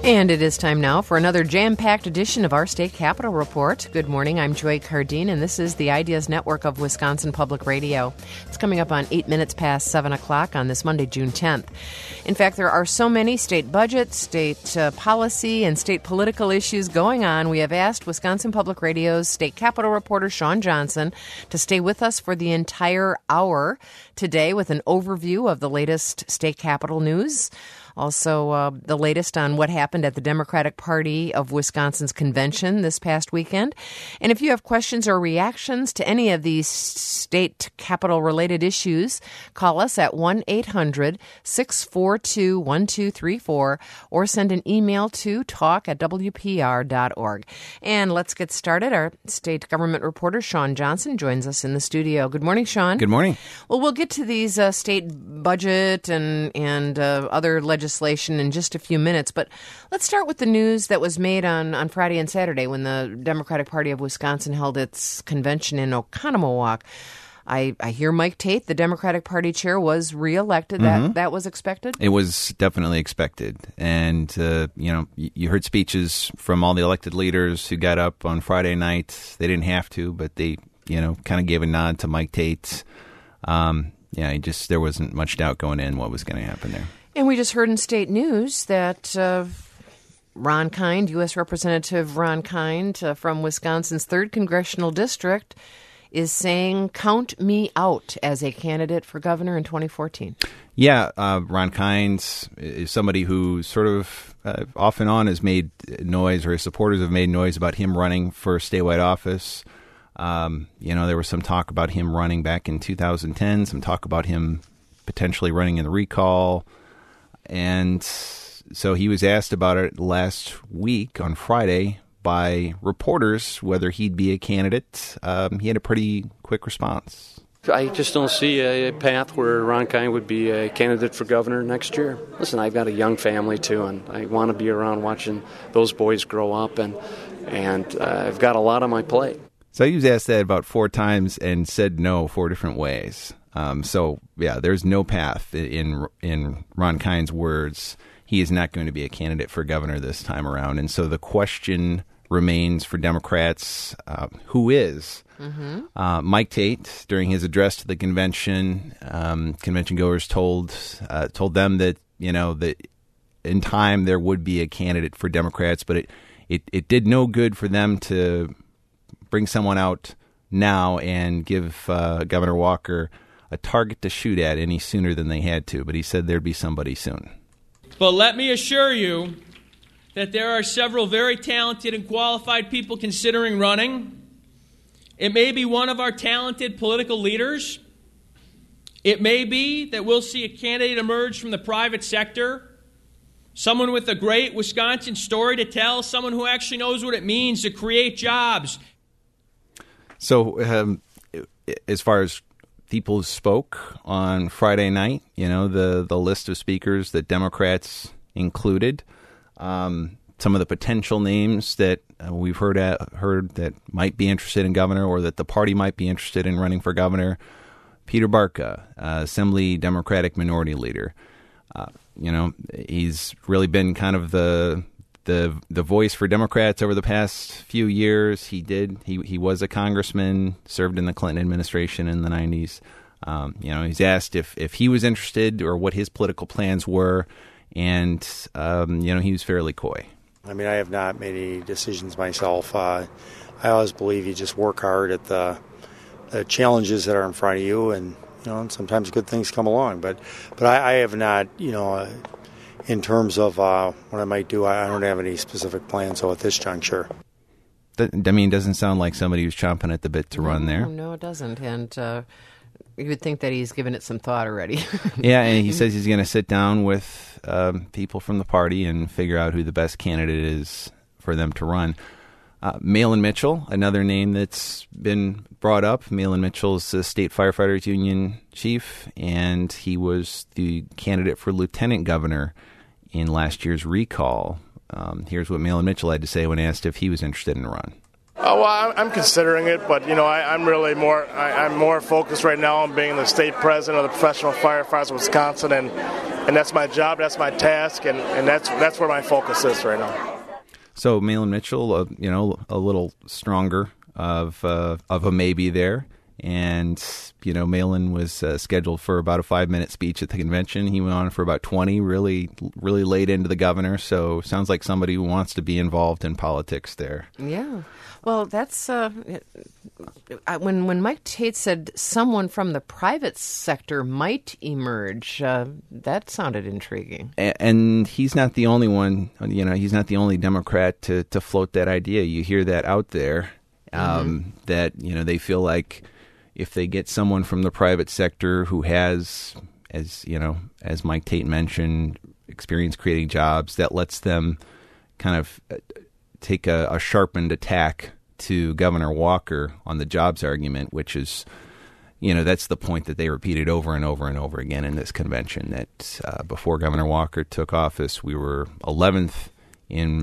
And it is time now for another jam-packed edition of our State Capitol Report. Good morning, I'm Joy Cardine, and this is the Ideas Network of Wisconsin Public Radio. It's coming up on 8 minutes past 7 o'clock on this Monday, June 10th. In fact, there are so many state budget, state policy, and state political issues going on. We have asked Wisconsin Public Radio's State Capitol reporter Sean Johnson to stay with us for the entire hour today with an overview of the latest state capitol news. Also, the latest on what happened at the Democratic Party of Wisconsin's convention this past weekend. And if you have questions or reactions to any of these state capitol-related issues, call us at 1-800-642-1234 or send an email to talk@wpr.org. And let's get started. Our state government reporter, Sean Johnson, joins us in the studio. Good morning, Sean. Good morning. Well, we'll get to these state budget and other legislation in just a few minutes, but let's start with the news that was made on Friday and Saturday when the Democratic Party of Wisconsin held its convention in Oconomowoc. I hear Mike Tate, the Democratic Party chair, was reelected. That was expected? It was definitely expected. And, you heard speeches from all the elected leaders who got up on Friday night. They didn't have to, but they, kind of gave a nod to Mike Tate. There wasn't much doubt going in what was going to happen there. And we just heard in state news that Ron Kind, U.S. Representative Ron Kind from Wisconsin's 3rd Congressional District, is saying, count me out as a candidate for governor in 2014. Yeah, Ron Kind is somebody who sort of off and on has made noise, or his supporters have made noise about him running for statewide office. There was some talk about him running back in 2010, some talk about him potentially running in the recall. And so he was asked about it last week on Friday by reporters whether he'd be a candidate. He had a pretty quick response. I just don't see a path where Ron Kind would be a candidate for governor next year. Listen, I've got a young family, too, and I want to be around watching those boys grow up, and I've got a lot on my plate. So he was asked that about 4 times and said no 4 different ways. There's no path in Ron Kind's words. He is not going to be a candidate for governor this time around. And so the question remains for Democrats, who is? Mike Tate, during his address to the convention, convention goers told them that, that in time there would be a candidate for Democrats, but it did no good for them to bring someone out now and give Governor Walker a target to shoot at any sooner than they had to, but he said there'd be somebody soon. But let me assure you that there are several very talented and qualified people considering running. It may be one of our talented political leaders. It may be that we'll see a candidate emerge from the private sector, someone with a great Wisconsin story to tell, someone who actually knows what it means to create jobs. So as far as people who spoke on Friday night, the list of speakers that Democrats included, some of the potential names that we've heard that might be interested in governor or that the party might be interested in running for governor. Peter Barca, Assembly Democratic Minority Leader. He's really been kind of the voice for Democrats over the past few years. He was a congressman, served in the Clinton administration in the 90s. He's asked if he was interested or what his political plans were, and he was fairly coy. I mean, I have not made any decisions myself. I always believe you just work hard at the challenges that are in front of you, and sometimes good things come along. But I have not, in terms of what I might do, I don't have any specific plans at this juncture. It doesn't sound like somebody who's chomping at the bit to run there. No, it doesn't. And you would think that he's given it some thought already. Yeah, and he says he's going to sit down with people from the party and figure out who the best candidate is for them to run. Mahlon Mitchell, another name that's been brought up. Mahlon Mitchell's the State Firefighters Union chief, and he was the candidate for lieutenant governor in last year's recall. Here's what Mahlon Mitchell had to say when asked if he was interested in a run. Well, I'm considering it, but I'm really I'm more focused right now on being the state president of the Professional Firefighters of Wisconsin, and that's my job, that's my task, and that's where my focus is right now. So Mahlon Mitchell, a little stronger of a maybe there. And, Mahlon was scheduled for about a 5-minute speech at the convention. He went on for about 20, really laid into the governor. So sounds like somebody who wants to be involved in politics there. Yeah. Well, that's when Mike Tate said someone from the private sector might emerge, that sounded intriguing. And he's not the only one, he's not the only Democrat to float that idea. You hear that out there, that, they feel like if they get someone from the private sector who has, as Mike Tate mentioned, experience creating jobs, that lets them kind of take a sharpened attack to Governor Walker on the jobs argument, which is, that's the point that they repeated over and over and over again in this convention, that before Governor Walker took office, we were 11th in,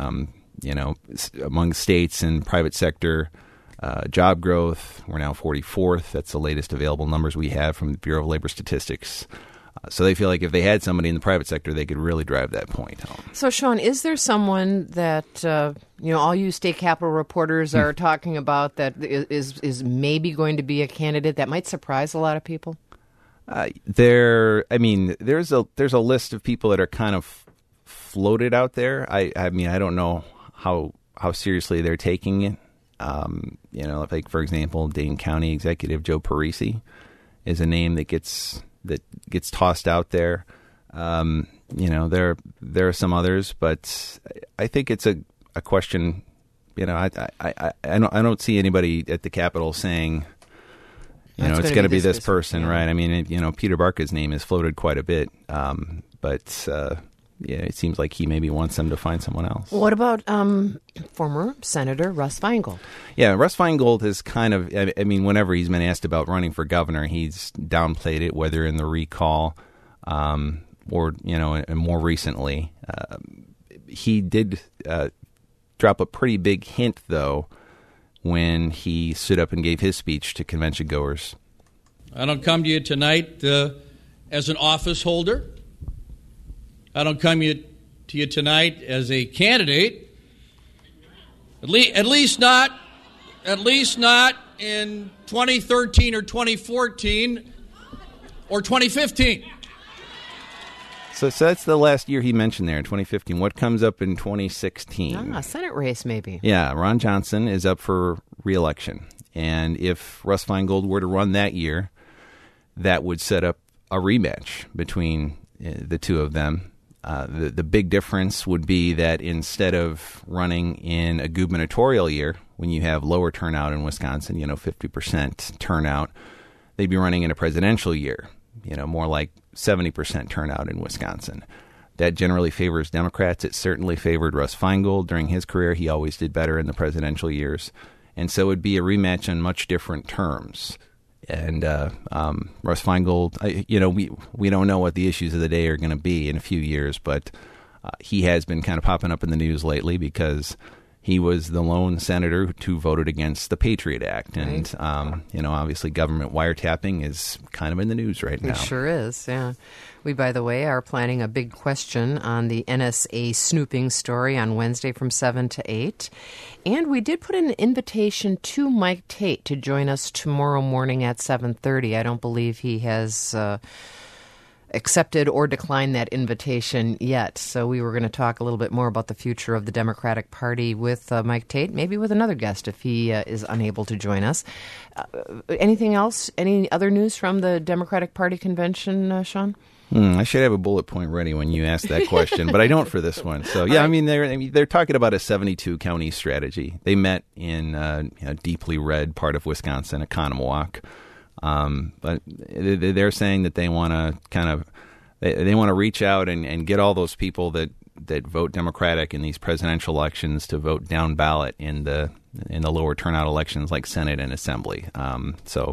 among states and private sector job growth. We're now 44th. That's the latest available numbers we have from the Bureau of Labor Statistics. So they feel like if they had somebody in the private sector, they could really drive that point home. So, Sean, is there someone that, all you state capitol reporters are talking about that is maybe going to be a candidate that might surprise a lot of people? There's a list of people that are kind of floated out there. I don't know how seriously they're taking it. Like, for example, Dane County Executive Joe Parisi is a name that gets tossed out there. There are some others, but I think it's a question. I don't see anybody at the Capitol saying, it's going to be this person, right? I mean, Peter Barca's name is floated quite a bit, but it seems like he maybe wants them to find someone else. What about former Senator Russ Feingold? Yeah, Russ Feingold has kind of, whenever he's been asked about running for governor, he's downplayed it, whether in the recall or, and more recently. He did drop a pretty big hint, though, when he stood up and gave his speech to convention goers. I don't come to you tonight as an office holder. I don't come to you tonight as a candidate. At least not in 2013 or 2014 or 2015. So that's the last year he mentioned there, in 2015. What comes up in 2016? A Senate race, maybe. Yeah, Ron Johnson is up for re-election. And if Russ Feingold were to run that year, that would set up a rematch between the two of them. The big difference would be that instead of running in a gubernatorial year, when you have lower turnout in Wisconsin, 50% turnout, they'd be running in a presidential year, more like 70% turnout in Wisconsin. That generally favors Democrats. It certainly favored Russ Feingold during his career. He always did better in the presidential years. And so it would be a rematch on much different terms. And Russ Feingold, we don't know what the issues of the day are going to be in a few years, but he has been kind of popping up in the news lately because he was the lone senator who voted against the Patriot Act. And, obviously government wiretapping is kind of in the news right now. It sure is, yeah. We, by the way, are planning a big question on the NSA snooping story on Wednesday from 7 to 8. And we did put an invitation to Mike Tate to join us tomorrow morning at 7:30. I don't believe he has accepted or declined that invitation yet. So we were going to talk a little bit more about the future of the Democratic Party with Mike Tate, maybe with another guest if he is unable to join us. Anything else? Any other news from the Democratic Party convention, Sean? I should have a bullet point ready when you ask that question, but I don't for this one. So, yeah, they're talking about a 72-county strategy. They met in a deeply red part of Wisconsin, Oconomowoc. But they're saying that they want to they want to reach out and get all those people that vote Democratic in these presidential elections to vote down ballot in the lower turnout elections like Senate and Assembly. So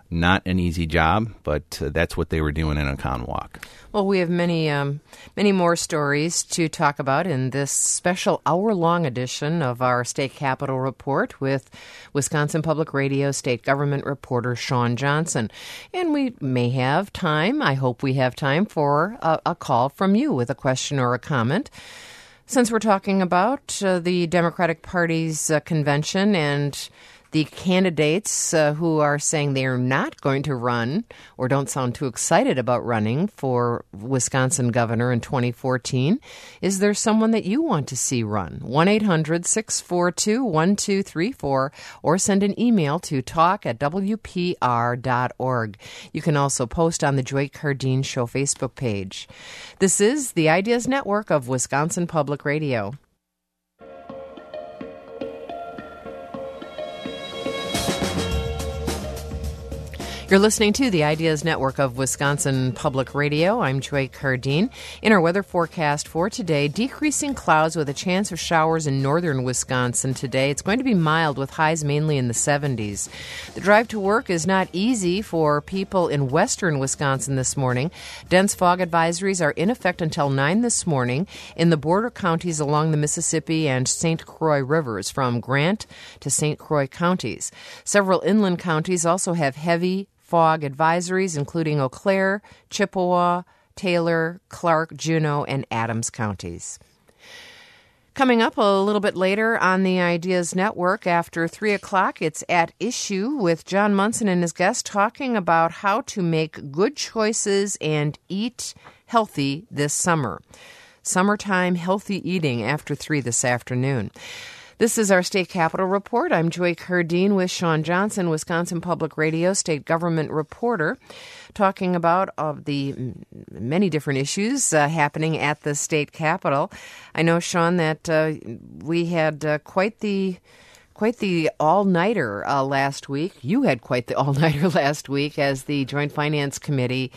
not an easy job, but that's what they were doing in Oconomowoc. Well, we have many more stories to talk about in this special hour-long edition of our State Capitol Report with Wisconsin Public Radio State Government reporter Shawn Johnson. And we may have time, I hope we have time, for a call from you with a question or a comment. Since we're talking about the Democratic Party's convention and the candidates who are saying they are not going to run or don't sound too excited about running for Wisconsin governor in 2014, is there someone that you want to see run? 1-800-642-1234 or send an email to talk@wpr.org. You can also post on the Joy Cardeen Show Facebook page. This is the Ideas Network of Wisconsin Public Radio. You're listening to the Ideas Network of Wisconsin Public Radio. I'm Joy Cardeen. In our weather forecast for today, decreasing clouds with a chance of showers in northern Wisconsin today. It's going to be mild with highs mainly in the 70s. The drive to work is not easy for people in western Wisconsin this morning. Dense fog advisories are in effect until 9 this morning in the border counties along the Mississippi and St. Croix rivers from Grant to St. Croix counties. Several inland counties also have heavy fog advisories, including Eau Claire, Chippewa, Taylor, Clark, Juneau, and Adams counties. Coming up a little bit later on the Ideas Network after 3 o'clock, it's At Issue with John Munson and his guest talking about how to make good choices and eat healthy this summer. Summertime healthy eating after 3 this afternoon. This is our State Capitol Report. I'm Joy Cardeen with Shawn Johnson, Wisconsin Public Radio State Government reporter, talking about the many different issues happening at the State Capitol. I know, Shawn, that we had quite the all-nighter last week. You had quite the all-nighter last week as the Joint Finance Committee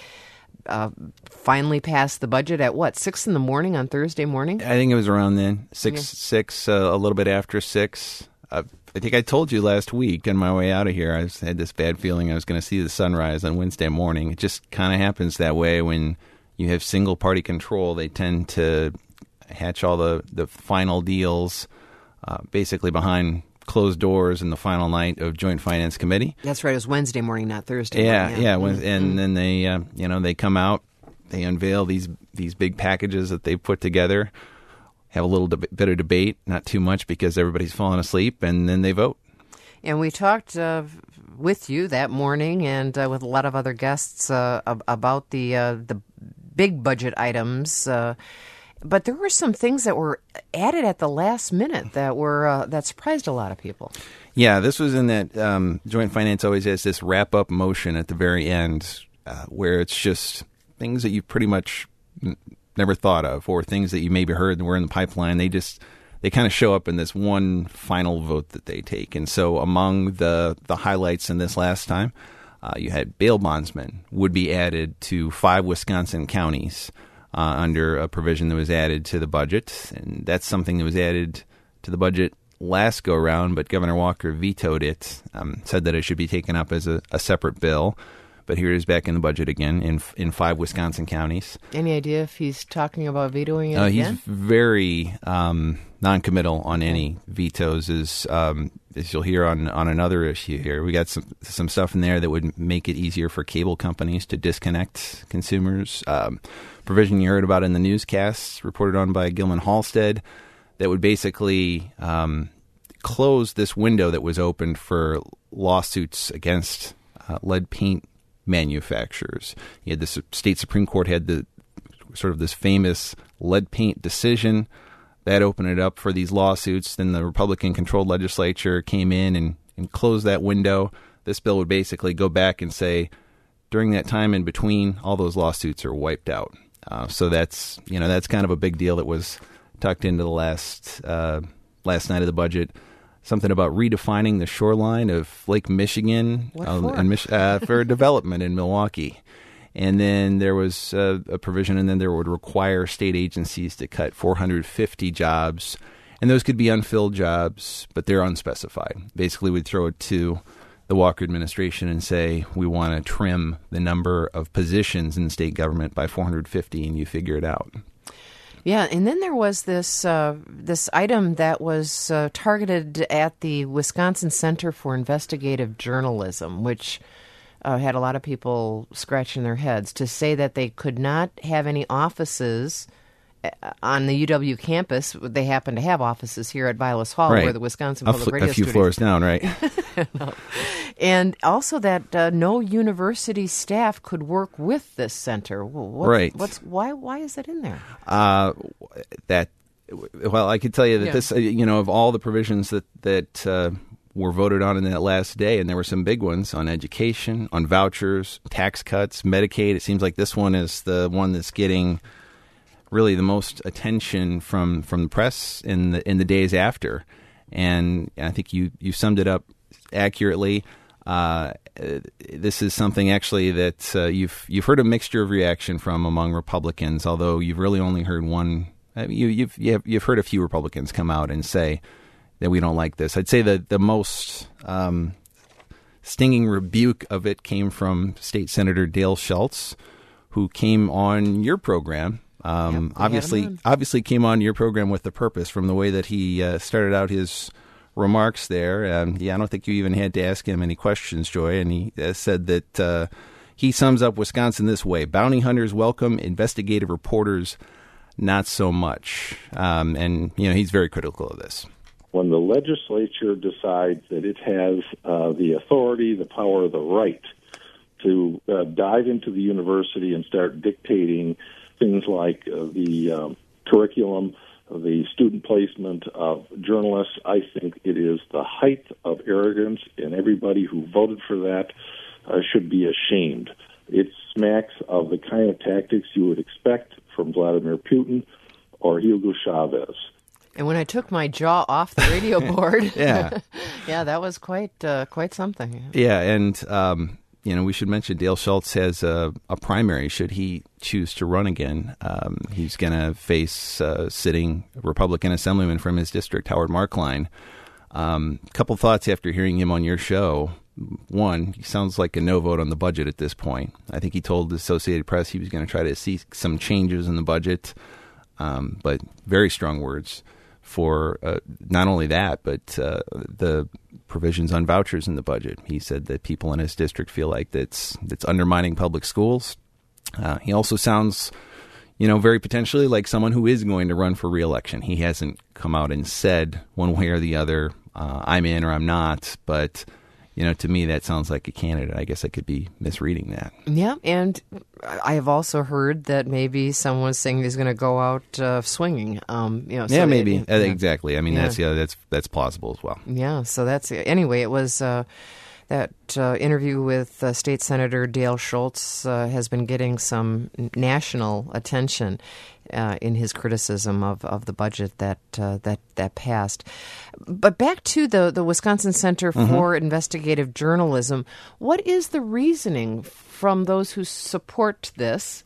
finally passed the budget at 6 in the morning on Thursday morning? I think it was around then, 6, a little bit after 6. I think I told you last week on my way out of here, I had this bad feeling I was going to see the sunrise on Wednesday morning. It just kind of happens that way when you have single-party control. They tend to hatch all the final deals basically behind closed doors in the final night of Joint Finance Committee. That's right. It was Wednesday morning, not Thursday morning. And then they, they come out, they unveil these big packages that they've put together, have a little bit of debate, not too much because everybody's fallen asleep, and then they vote. And we talked with you that morning and with a lot of other guests about the big budget items. But there were some things that were added at the last minute that surprised a lot of people. Yeah, this was in that Joint Finance always has this wrap-up motion at the very end where it's just things that you pretty much never thought of or things that you maybe heard and were in the pipeline. They kind of show up in this one final vote that they take. And so among the highlights in this last time, you had bail bondsmen would be added to 5 Wisconsin counties under a provision that was added to the budget. And that's something that was added to the budget last go-around, but Governor Walker vetoed it, said that it should be taken up as a separate bill. But here it is back in the budget again in 5 Wisconsin counties. Any idea if he's talking about vetoing it again? He's very non-committal on any vetoes, as you'll hear on another issue here. We got some stuff in there that would make it easier for cable companies to disconnect consumers. Provision you heard about in the newscasts reported on by Gilman Halstead that would basically close this window that was opened for lawsuits against lead paint manufacturers. You had the state Supreme Court had the sort of this famous lead paint decision that opened it up for these lawsuits. Then the Republican-controlled legislature came in and closed that window. This bill would basically go back and say, during that time in between, all those lawsuits are wiped out. So that's kind of a big deal that was tucked into the last night of the budget. Something about redefining the shoreline of Lake Michigan for development in Milwaukee. And then there was a provision, and then there would require state agencies to cut 450 jobs. And those could be unfilled jobs, but they're unspecified. Basically, we'd throw it to the Walker administration and say, we want to trim the number of positions in state government by 450, and you figure it out. Yeah, and then there was this item that was targeted at the Wisconsin Center for Investigative Journalism, which had a lot of people scratching their heads to say that they could not have any offices on the UW campus. They happen to have offices here at Vilas Hall, right, where the Wisconsin Public Radio a few Studios. floors down, right? No. And also that no university staff could work with this center. Right. Why is that in there? Well, I could tell you that this, of all the provisions that were voted on in that last day, and there were some big ones on education, on vouchers, tax cuts, Medicaid. It seems like this one is the one that's getting really the most attention from the press in the days after. And I think you summed it up accurately. This is something actually that you've heard a mixture of reaction from among Republicans, although you've really only heard one. You've heard a few Republicans come out and say that we don't like this. I'd say that the most stinging rebuke of it came from State Senator Dale Schultz, who came on your program. Obviously came on your program with a purpose from the way that he started out his remarks there. I don't think you even had to ask him any questions, Joy. And he said that he sums up Wisconsin this way: bounty hunters welcome, investigative reporters not so much. And he's very critical of this. When the legislature decides that it has the authority, the power, the right to dive into the university and start dictating things like the curriculum, the student placement of journalists, I think it is the height of arrogance, and everybody who voted for that should be ashamed. It smacks of the kind of tactics you would expect from Vladimir Putin or Hugo Chavez. And when I took my jaw off the radio board, yeah, that was quite something. Yeah, and we should mention Dale Schultz has a primary should he choose to run again. He's going to face sitting Republican Assemblyman from his district, Howard Markline. Couple thoughts after hearing him on your show. One, he sounds like a no vote on the budget at this point. I think he told the Associated Press he was going to try to see some changes in the budget, but very strong words for not only that, but the provisions on vouchers in the budget. He said that people in his district feel like that's undermining public schools. He also sounds, very potentially like someone who is going to run for re-election. He hasn't come out and said one way or the other, I'm in or I'm not, but to me, that sounds like a candidate. I guess I could be misreading that. Yeah, and I have also heard that maybe someone's saying he's going to go out swinging. Yeah, maybe. Exactly. I mean, that's plausible as well. Yeah, so anyway, it was that interview with State Senator Dale Schultz has been getting some national attention in his criticism of the budget that passed. But back to the Wisconsin Center for Investigative Journalism, what is the reasoning from those who support this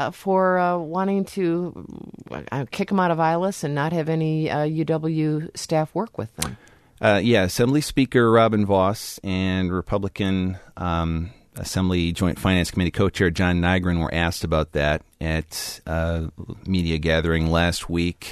for wanting to kick them out of Vilas and not have any UW staff work with them? Assembly Speaker Robin Vos and Republican Assembly Joint Finance Committee co-chair John Nygren were asked about that at a media gathering last week.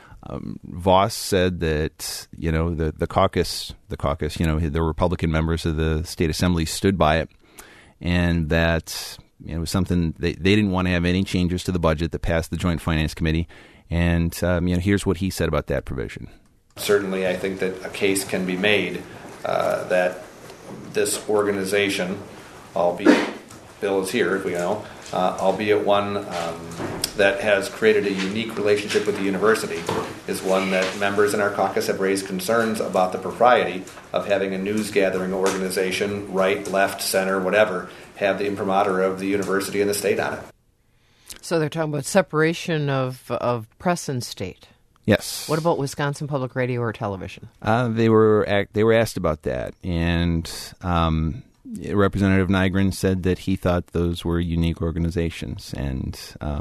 Vos said that the caucus, the Republican members of the state assembly stood by it, and that it was something they didn't want to have any changes to the budget that passed the Joint Finance Committee. And here's what he said about that provision. Certainly, I think that a case can be made that this organization, albeit Bill is here, if we know, albeit one that has created a unique relationship with the university, is one that members in our caucus have raised concerns about the propriety of having a news gathering organization, right, left, center, whatever, have the imprimatur of the university and the state on it. So they're talking about separation of press and state. Yes. What about Wisconsin Public Radio or Television? They were asked about that, and Representative Nygren said that he thought those were unique organizations, and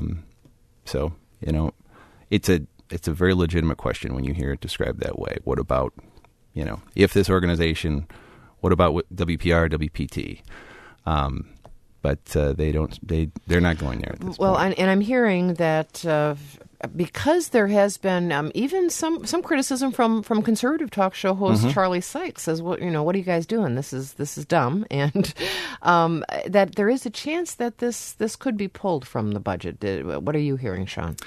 so it's a very legitimate question when you hear it described that way. What about if this organization What about WPR, WPT? But they're not going there at this point. And I'm hearing that because there has been even some criticism from conservative talk show host Charlie Sykes says, well, what are you guys doing? This is dumb, and that there is a chance that this could be pulled from the budget. What are you hearing, Sean?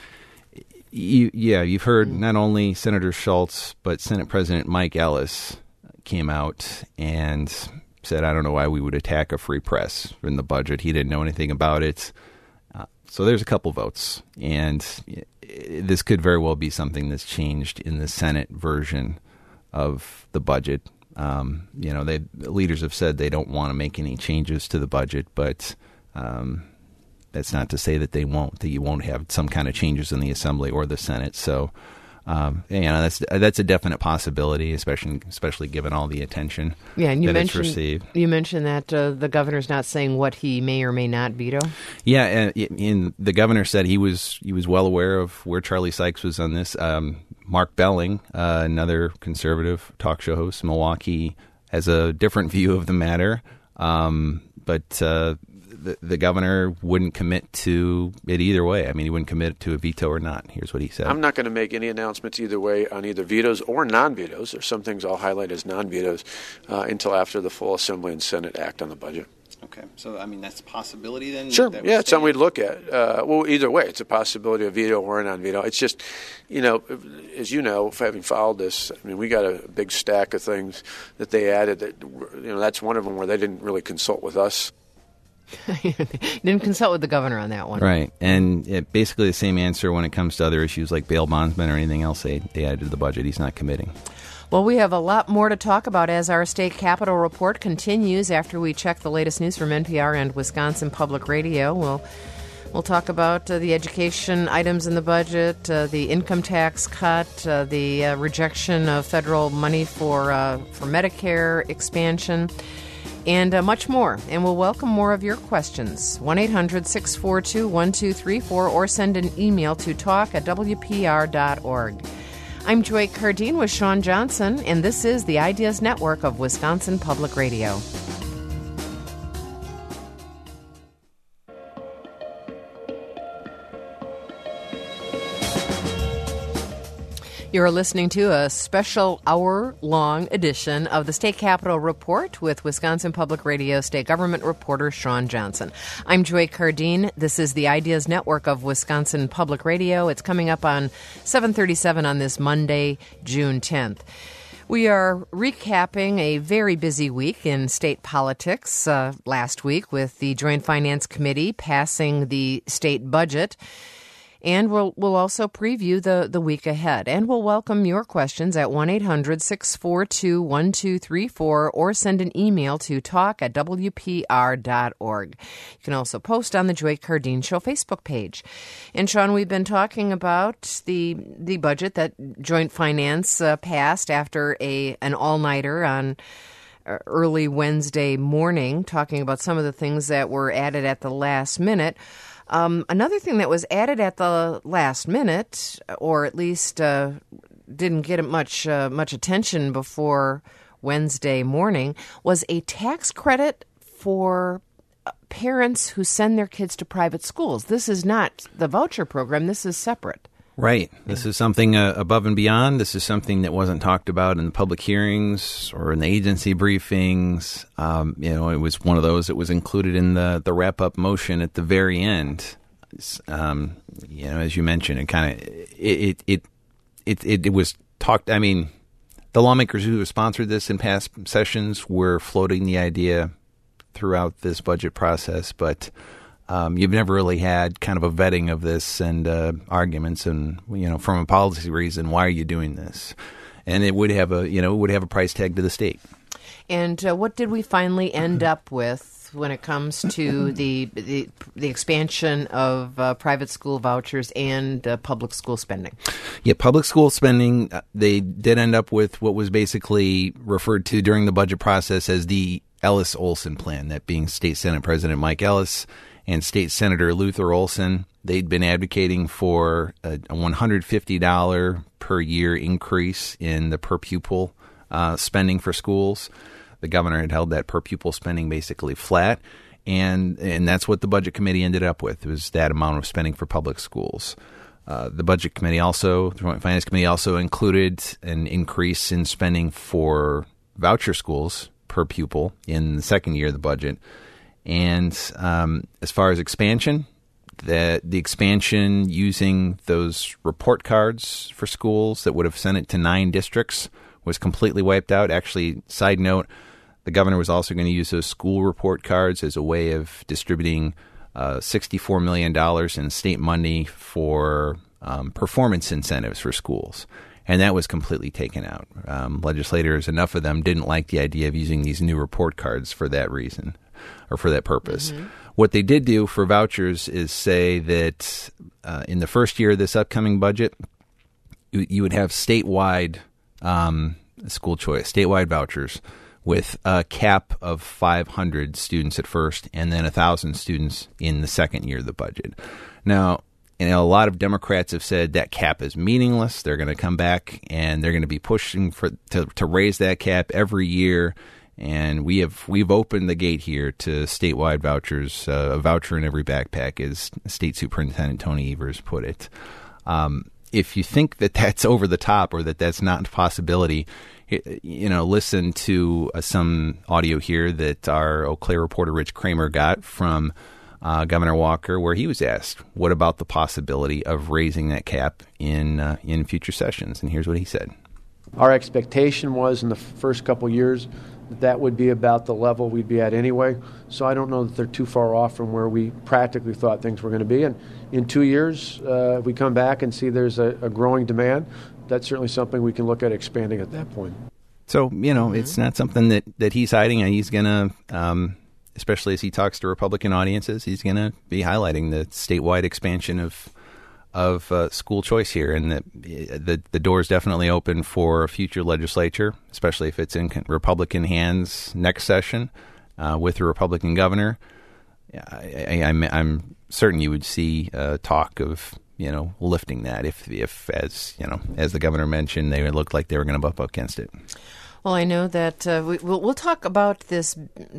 You've heard not only Senator Schultz, but Senate President Mike Ellis came out and said, I don't know why we would attack a free press in the budget. He didn't know anything about it. So there's a couple votes, and this could very well be something that's changed in the Senate version of the budget. The leaders have said they don't want to make any changes to the budget, but that's not to say that that you won't have some kind of changes in the Assembly or the Senate. So, that's a definite possibility, especially given all the attention and it's received. You mentioned that the governor's not saying what he may or may not veto. Yeah, and the governor said he was well aware of where Charlie Sykes was on this. Mark Belling, another conservative talk show host, Milwaukee, has a different view of the matter, but the governor wouldn't commit to it either way. I mean, he wouldn't commit to a veto or not. Here's what he said. I'm not going to make any announcements either way on either vetoes or non-vetoes. There's some things I'll highlight as non-vetoes until after the full Assembly and Senate act on the budget. Okay. So, I mean, that's a possibility then? Sure. Yeah, it's something we'd look at. Either way, it's a possibility of veto or a non-veto. It's just, as you know, having followed this, I mean, we got a big stack of things that they added that, that's one of them where they didn't really consult with us. Didn't consult with the governor on that one. Right. And basically the same answer when it comes to other issues like bail bondsmen or anything else they added to the budget. He's not committing. Well, we have a lot more to talk about as our State Capitol Report continues after we check the latest news from NPR and Wisconsin Public Radio. We'll talk about the education items in the budget, the income tax cut, the rejection of federal money for Medicare expansion, and much more. And we'll welcome more of your questions. 1-800-642-1234 or send an email to talk@wpr.org. I'm Joy Cardine with Sean Johnson, and this is the Ideas Network of Wisconsin Public Radio. You're listening to a special hour-long edition of the State Capitol Report with Wisconsin Public Radio State Government reporter Sean Johnson. I'm Joy Cardine. This is the Ideas Network of Wisconsin Public Radio. It's coming up on 7:37 on this Monday, June 10th. We are recapping a very busy week in state politics last week with the Joint Finance Committee passing the state budget. And we'll also preview the week ahead. And we'll welcome your questions at 1-800-642-1234 or send an email to talk@wpr.org. You can also post on the Joy Cardine Show Facebook page. And, Sean, we've been talking about the budget that Joint Finance passed after an all-nighter on early Wednesday morning, talking about some of the things that were added at the last minute. Another thing that was added at the last minute, or at least didn't get much attention before Wednesday morning, was a tax credit for parents who send their kids to private schools. This is not the voucher program. This is separate. Right. This is something above and beyond. This is something that wasn't talked about in the public hearings or in the agency briefings. It was one of those that was included in the wrap-up motion at the very end. As you mentioned, it was talked. I mean, the lawmakers who sponsored this in past sessions were floating the idea throughout this budget process, but you've never really had kind of a vetting of this and arguments, and from a policy reason, why are you doing this? And it would have a price tag to the state. And what did we finally end up with when it comes to the expansion of private school vouchers and public school spending? Yeah, public school spending. They did end up with what was basically referred to during the budget process as the Ellis-Olson plan. That being State Senate President Mike Ellis and State Senator Luther Olson. They'd been advocating for a $150 per year increase in the per pupil spending for schools. The governor had held that per pupil spending basically flat, and that's what the Budget Committee ended up with, was that amount of spending for public schools. The Budget Committee the Joint Finance Committee also included an increase in spending for voucher schools per pupil in the second year of the budget. And as far as expansion, the expansion using those report cards for schools that would have sent it to 9 districts was completely wiped out. Actually, side note, the governor was also going to use those school report cards as a way of distributing $64 million in state money for performance incentives for schools. And that was completely taken out. Legislators, enough of them, didn't like the idea of using these new report cards for that reason or for that purpose. Mm-hmm. What they did do for vouchers is say that in the first year of this upcoming budget, you would have statewide school choice, statewide vouchers with a cap of 500 students at first and then 1,000 students in the second year of the budget. Now, a lot of Democrats have said that cap is meaningless. They're going to come back and they're going to be pushing to raise that cap every year. And we've opened the gate here to statewide vouchers, a voucher in every backpack, as State Superintendent Tony Evers put it. If you think that that's over the top or that that's not a possibility, listen to some audio here that our Eau Claire reporter Rich Kramer got from Governor Walker, where he was asked, what about the possibility of raising that cap in future sessions? And here's what he said. Our expectation was in the first couple years that would be about the level we'd be at anyway. So I don't know that they're too far off from where we practically thought things were going to be. And in 2 years, if we come back and see there's a growing demand, that's certainly something we can look at expanding at that point. So, it's not something that he's hiding. And he's going to, especially as he talks to Republican audiences, he's going to be highlighting the statewide expansion of school choice here, and the door is definitely open for a future legislature, especially if it's in Republican hands next session with a Republican governor. I'm certain you would see talk of lifting that if as the governor mentioned, they looked like they were going to bump up against it. Well, I know that we'll talk about this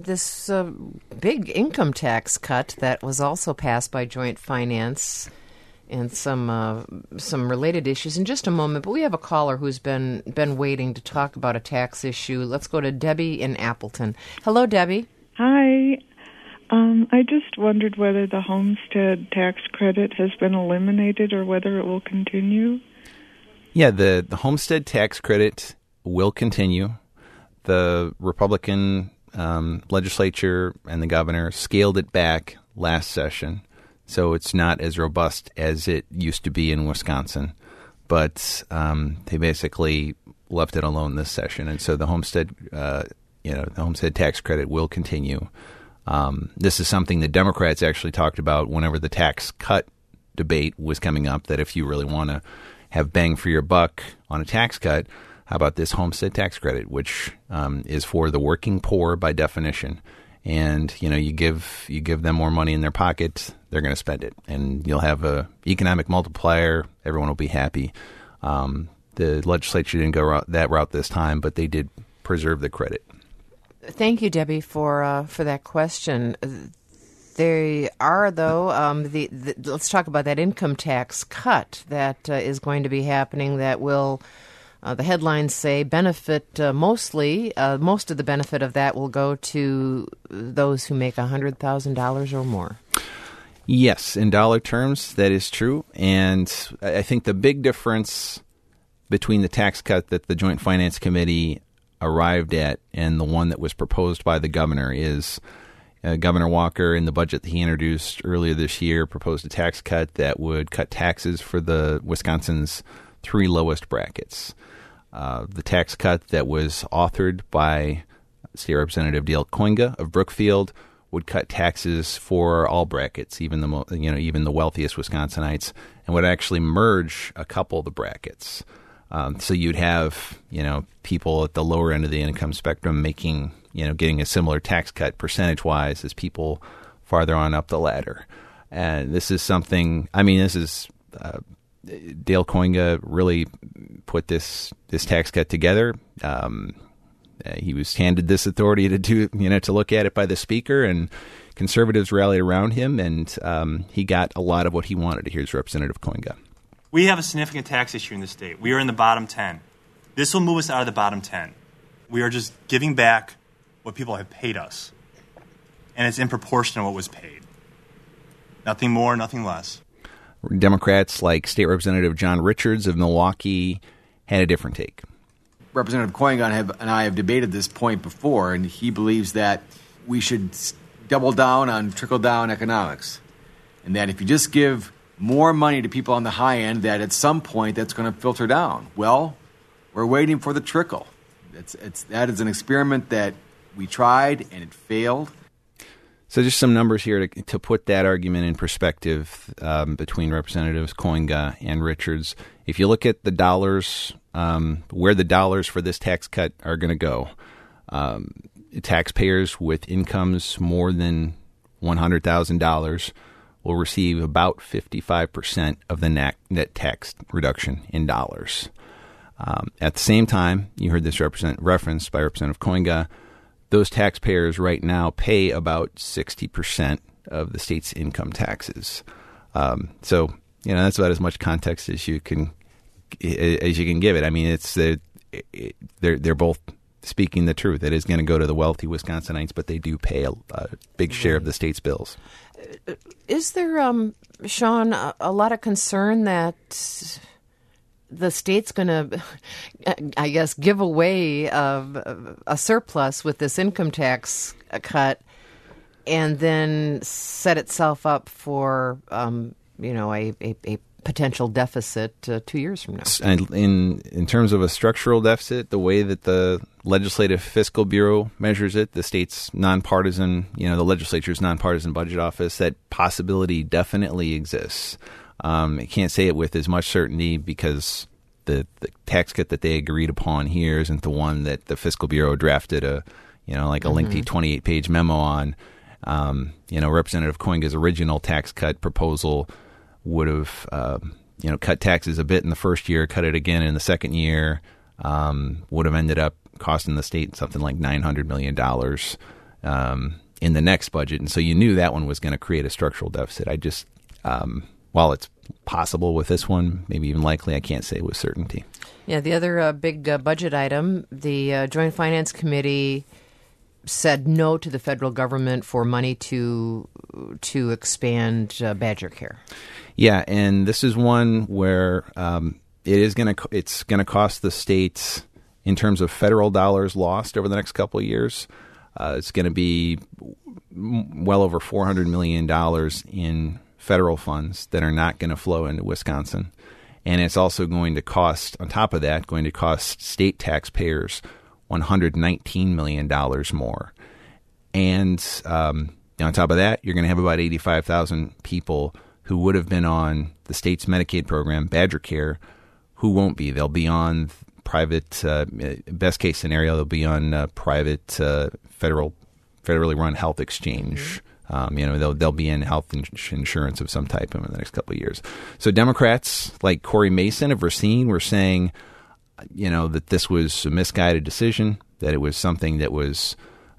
big income tax cut that was also passed by Joint Finance and some related issues in just a moment. But we have a caller who's been waiting to talk about a tax issue. Let's go to Debbie in Appleton. Hello, Debbie. Hi. I just wondered whether the homestead tax credit has been eliminated or whether it will continue. Yeah, the homestead tax credit will continue. The Republican legislature and the governor scaled it back last session, so it's not as robust as it used to be in Wisconsin. But they basically left it alone this session, and so the homestead, the homestead tax credit will continue. This is something that Democrats actually talked about whenever the tax cut debate was coming up, that if you really want to have bang for your buck on a tax cut, how about this homestead tax credit, which is for the working poor by definition. And, you give them more money in their pocket, they're going to spend it. And you'll have a economic multiplier. Everyone will be happy. The legislature didn't go that route this time, but they did preserve the credit. Thank you, Debbie, for that question. They are, though, let's talk about that income tax cut that is going to be happening that will, the headlines say, benefit most of the benefit of that will go to those who make $100,000 or more. Yes, in dollar terms, that is true. And I think the big difference between the tax cut that the Joint Finance Committee arrived at and the one that was proposed by the governor is Governor Walker, in the budget that he introduced earlier this year, proposed a tax cut that would cut taxes for the Wisconsin's 3 lowest brackets. The tax cut that was authored by State Representative Dale Koinga of Brookfield would cut taxes for all brackets, even the wealthiest Wisconsinites, and would actually merge a couple of the brackets. So you'd have, people at the lower end of the income spectrum getting a similar tax cut percentage-wise as people farther on up the ladder. And this is something, Dale Koinga really put this tax cut together. He was handed this authority to look at it by the Speaker, and conservatives rallied around him, and he got a lot of what he wanted. Here's Representative Koinga. We have a significant tax issue in the state. We are in the bottom 10. This will move us out of the bottom 10. We are just giving back what people have paid us, and it's in proportion to what was paid. Nothing more, nothing less. Democrats like State Representative John Richards of Milwaukee had a different take. Representative Koinga and I have debated this point before, and he believes that we should double down on trickle-down economics, and that if you just give more money to people on the high end, that at some point that's going to filter down. Well, we're waiting for the trickle. That is an experiment that we tried, and it failed. So just some numbers here to put that argument in perspective between Representatives Koinga and Richards. If you look at the dollars, where the dollars for this tax cut are going to go, taxpayers with incomes more than $100,000 will receive about 55% of the net tax reduction in dollars. At the same time, you heard this referenced by Representative Koinga, those taxpayers right now pay about 60% of the state's income taxes. So, that's about as much context as you can give it. I mean, they're both speaking the truth. It is going to go to the wealthy Wisconsinites, but they do pay a big share of the state's bills. Is there, Sean, a lot of concern that the state's going to, I guess, give away a surplus with this income tax cut and then set itself up for, a potential deficit 2 years from now? And in terms of a structural deficit, the way that the Legislative Fiscal Bureau measures it, the state's nonpartisan, the legislature's nonpartisan budget office, that possibility definitely exists. I can't say it with as much certainty because the tax cut that they agreed upon here isn't the one that the Fiscal Bureau drafted a lengthy 28-page memo on. Representative Koinga's original tax cut proposal would have, cut taxes a bit in the first year, cut it again in the second year, would have ended up costing the state something like $900 million in the next budget. And so you knew that one was going to create a structural deficit. I just, while it's possible with this one, maybe even likely, I can't say with certainty. Yeah, the other big budget item, the Joint Finance Committee said no to the federal government for money to expand Badger Care. Yeah, and this is one where it's going to cost the states, in terms of federal dollars lost over the next couple of years, it's going to be well over $400 million in federal funds that are not going to flow into Wisconsin. And it's also going to cost, on top of that, state taxpayers $119 million more. And on top of that, you're going to have about 85,000 people who would have been on the state's Medicaid program, Badger Care, who won't be. They'll be on private, best case scenario, they'll be on private federally run health exchange. They'll be in health insurance of some type in the next couple of years. So Democrats like Corey Mason of Racine were saying, that this was a misguided decision, that it was something that was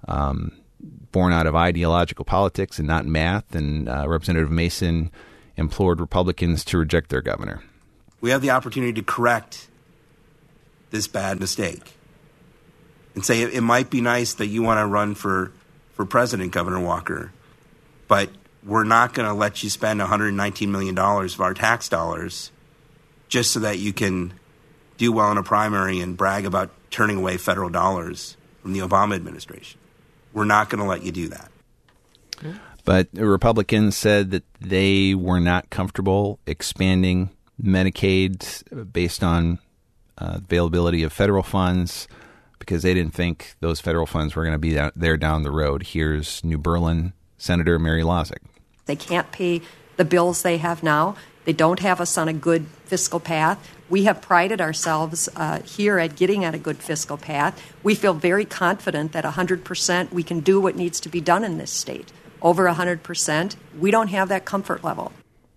born out of ideological politics and not math. And Representative Mason implored Republicans to reject their governor. We have the opportunity to correct this bad mistake and say it might be nice that you want to run for president, Governor Walker, but we're not going to let you spend $119 million of our tax dollars just so that you can do well in a primary and brag about turning away federal dollars from the Obama administration. We're not going to let you do that. But the Republicans said that they were not comfortable expanding Medicaid based on availability of federal funds because they didn't think those federal funds were going to be there down the road. Here's New Berlin Senator Mary Lozick. They can't pay the bills they have now. They don't have us on a good fiscal path. We have prided ourselves here at getting on a good fiscal path. We feel very confident that 100% we can do what needs to be done in this state. Over 100%, we don't have that comfort level.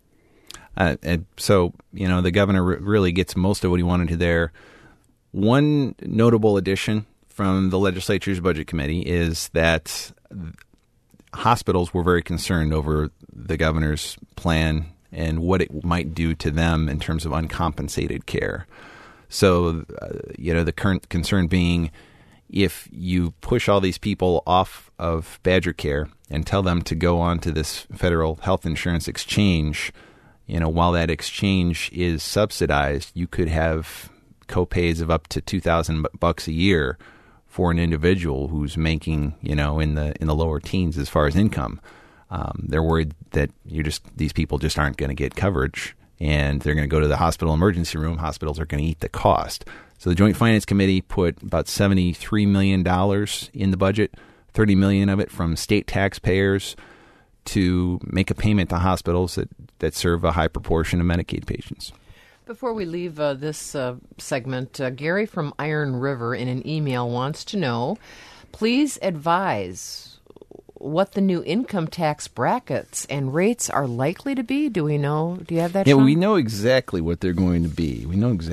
And so, the governor really gets most of what he wanted to there. One notable addition from the legislature's budget committee is that hospitals were very concerned over the governor's plan and what it might do to them in terms of uncompensated care. So, the current concern being, if you push all these people off of Badger Care and tell them to go on to this federal health insurance exchange, while that exchange is subsidized, you could have copays of up to $2,000 a year for an individual who's making, in the lower teens as far as income. They're worried that these people just aren't going to get coverage, and they're going to go to the hospital emergency room. Hospitals are going to eat the cost. So the Joint Finance Committee put about $73 million in the budget, $30 million of it from state taxpayers to make a payment to hospitals that serve a high proportion of Medicaid patients. Before we leave this segment, Gary from Iron River in an email wants to know, please advise what the new income tax brackets and rates are likely to be. Do we know? Do you have that? Yeah, Sean? we know exactly what they're going to be.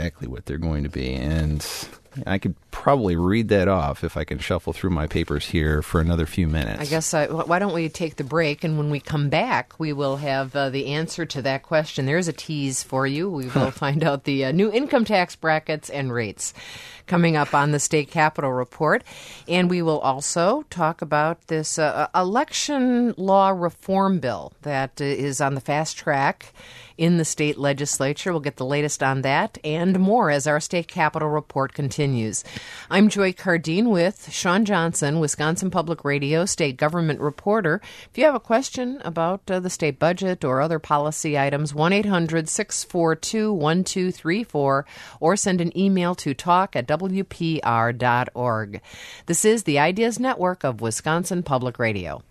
And I could probably read that off if I can shuffle through my papers here for another few minutes. I guess, why don't we take the break, and when we come back, we will have the answer to that question. There's a tease for you. We will find out the new income tax brackets and rates coming up on the State Capitol Report. And we will also talk about this election law reform bill that is on the fast track in the state legislature. We'll get the latest on that and more as our State Capitol Report continues. I'm Joy Cardine with Sean Johnson, Wisconsin Public Radio state government reporter. If you have a question about the state budget or other policy items, 1-800-642-1234 or send an email to talk@wpr.org. This is the Ideas Network of Wisconsin Public Radio.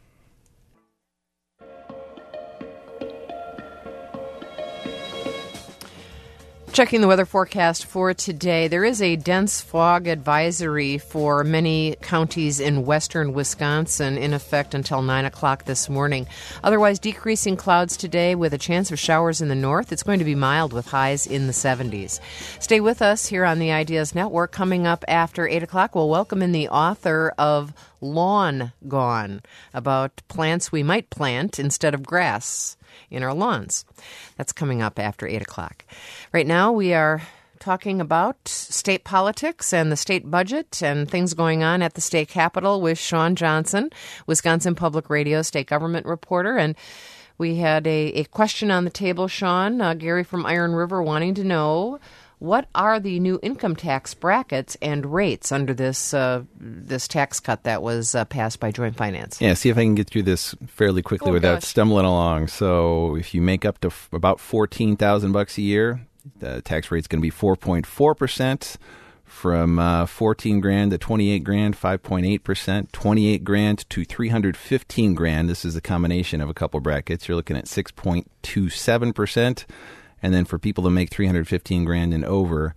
Checking the weather forecast for today, there is a dense fog advisory for many counties in western Wisconsin in effect until 9 o'clock this morning. Otherwise, decreasing clouds today with a chance of showers in the north. It's going to be mild with highs in the 70s. Stay with us here on the Ideas Network. Coming up after 8 o'clock, we'll welcome in the author of Lawn Gone, about plants we might plant instead of grass in our lawns. That's coming up after 8 o'clock. Right now, we are talking about state politics and the state budget and things going on at the state capitol with Sean Johnson, Wisconsin Public Radio state government reporter. And we had a question on the table, Sean, Gary from Iron River, wanting to know, what are the new income tax brackets and rates under this tax cut that was passed by Joint Finance? Yeah, see if I can get through this fairly quickly without stumbling along. So if you make up to about $14,000 a year, the tax rate's going to be 4.4%. From $14,000 to $28,000, 5.8%. $28,000 to $315,000. This is a combination of a couple brackets. You're looking at 6.27%. And then for people to make $315,000 and over,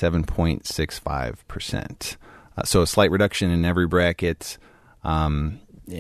7.65%. So a slight reduction in every bracket, there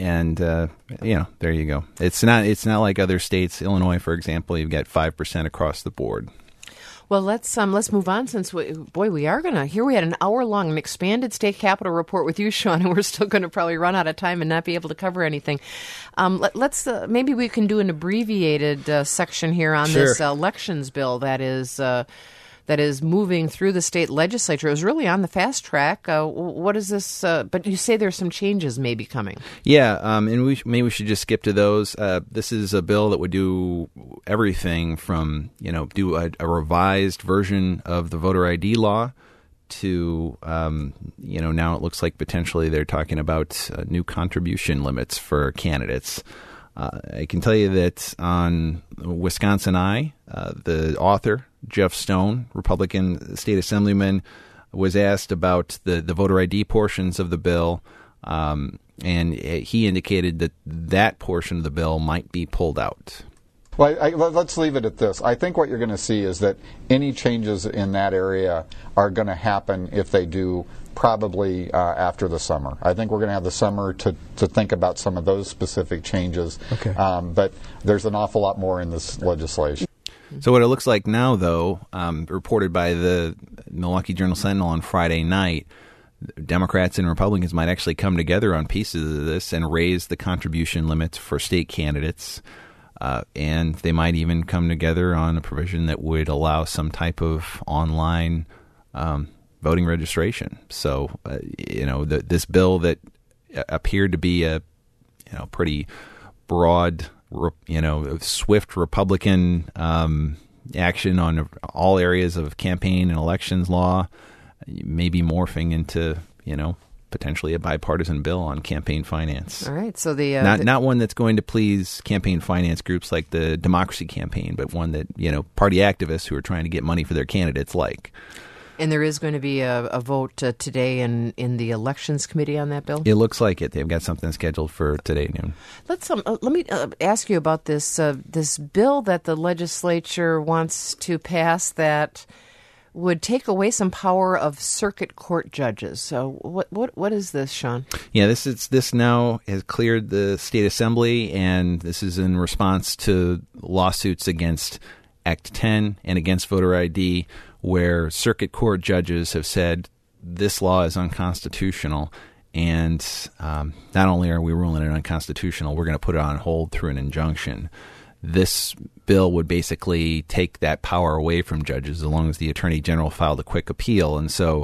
you go. It's not like other states. Illinois, for example, you've got 5% across the board. Well, let's move on, since we are going to, here we had an hour-long expanded State Capitol Report with you, Sean, and we're still going to probably run out of time and not be able to cover anything. Let's maybe we can do an abbreviated section here on this elections bill that is moving through the state legislature. It was really on the fast track. What is this? But you say there's some changes maybe coming. Yeah, and maybe we should just skip to those. This is a bill that would do everything from, do a revised version of the voter ID law to, now it looks like potentially they're talking about new contribution limits for candidates. I can tell you that on Wisconsin Eye, the author, Jeff Stone, Republican state assemblyman, was asked about the voter ID portions of the bill, and he indicated that portion of the bill might be pulled out. Well, let's leave it at this. I think what you're going to see is that any changes in that area are going to happen, if they do, probably after the summer. I think we're going to have the summer to think about some of those specific changes. Okay. But there's an awful lot more in this legislation. So what it looks like now, though, reported by the Milwaukee Journal-Sentinel on Friday night, Democrats and Republicans might actually come together on pieces of this and raise the contribution limits for state candidates. And they might even come together on a provision that would allow some type of online voting registration. So, this bill that appeared to be a pretty broad, swift Republican action on all areas of campaign and elections law may be morphing into, potentially a bipartisan bill on campaign finance. All right, so not one that's going to please campaign finance groups like the Democracy Campaign, but one that party activists who are trying to get money for their candidates like. And there is going to be a vote today in the Elections Committee on that bill? It looks like it. They've got something scheduled for today noon. Let me ask you about this bill that the legislature wants to pass that would take away some power of circuit court judges. So what is this, Sean? Yeah, this now has cleared the state assembly, and this is in response to lawsuits against Act 10 and against voter ID, where circuit court judges have said this law is unconstitutional, and not only are we ruling it unconstitutional, we're going to put it on hold through an injunction. This bill would basically take that power away from judges as long as the Attorney General filed a quick appeal. And so,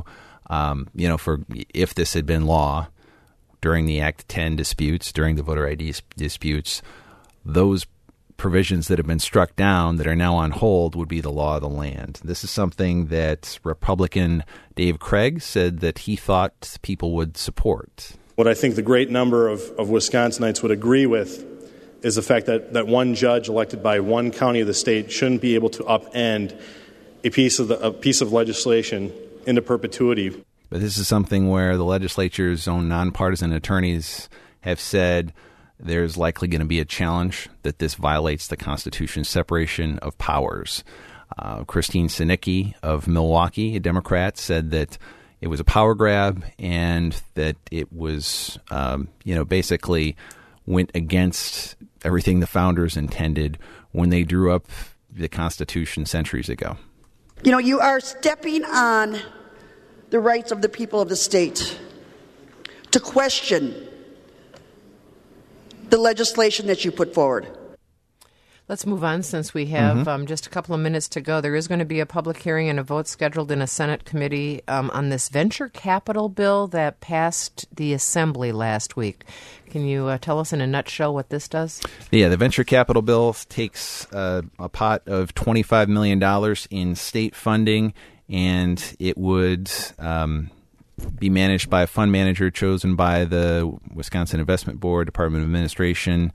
if this had been law during the Act 10 disputes, during the voter ID disputes, those provisions that have been struck down that are now on hold would be the law of the land. This is something that Republican Dave Craig said that he thought people would support. What I think the great number of Wisconsinites would agree with is the fact that one judge elected by one county of the state shouldn't be able to upend a piece of legislation into perpetuity. But this is something where the legislature's own nonpartisan attorneys have said there's likely going to be a challenge that this violates the Constitution's separation of powers. Christine Sinicki of Milwaukee, a Democrat, said that it was a power grab and that it was, basically went against everything the founders intended when they drew up the Constitution centuries ago. You are stepping on the rights of the people of the state to question the legislation that you put forward. Let's move on since we have just a couple of minutes to go. There is going to be a public hearing and a vote scheduled in a Senate committee on this venture capital bill that passed the Assembly last week. Can you tell us in a nutshell what this does? Yeah, the venture capital bill takes a pot of $25 million in state funding, and it would be managed by a fund manager chosen by the Wisconsin Investment Board, Department of Administration,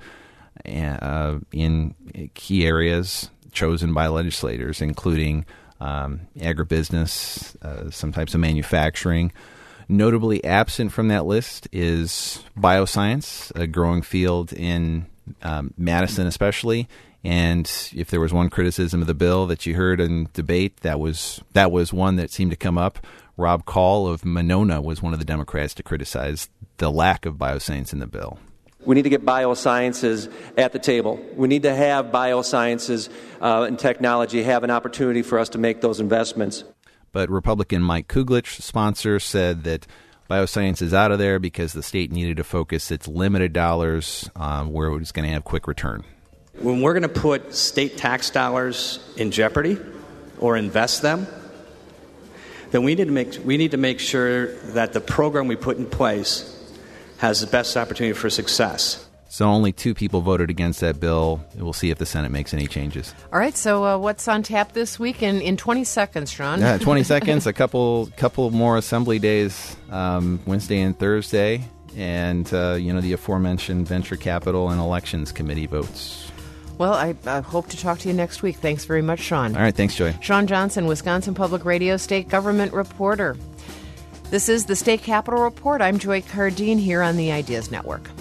in key areas chosen by legislators, including agribusiness, some types of manufacturing. Notably absent from that list is bioscience, a growing field in Madison especially. And if there was one criticism of the bill that you heard in debate, that was one that seemed to come up. Rob Call of Monona was one of the Democrats to criticize the lack of bioscience in the bill. We need to get biosciences at the table. We need to have biosciences and technology have an opportunity for us to make those investments. But Republican Mike Kuglich, sponsor, said that bioscience is out of there because the state needed to focus its limited dollars where it was going to have quick return. When we're going to put state tax dollars in jeopardy or invest them, then we need to make sure that the program we put in place has the best opportunity for success. So only 2 people voted against that bill. We'll see if the Senate makes any changes. All right, so what's on tap this week in 20 seconds, Sean? Yeah, 20 seconds, a couple more assembly days, Wednesday and Thursday, and the aforementioned Venture Capital and Elections Committee votes. Well, I hope to talk to you next week. Thanks very much, Sean. All right, thanks, Joy. Sean Johnson, Wisconsin Public Radio State Government Reporter. This is the State Capitol Report. I'm Joy Cardine here on the Ideas Network.